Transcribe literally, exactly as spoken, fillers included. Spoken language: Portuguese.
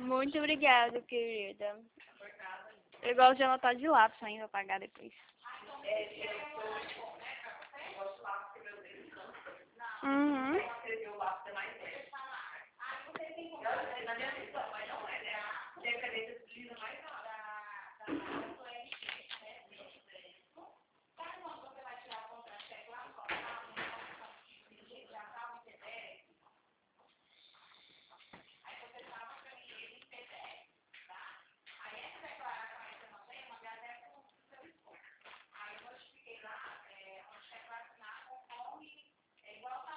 Muito obrigada, querida. Eu gosto de anotar de lápis ainda, pra pagar depois. Uhum.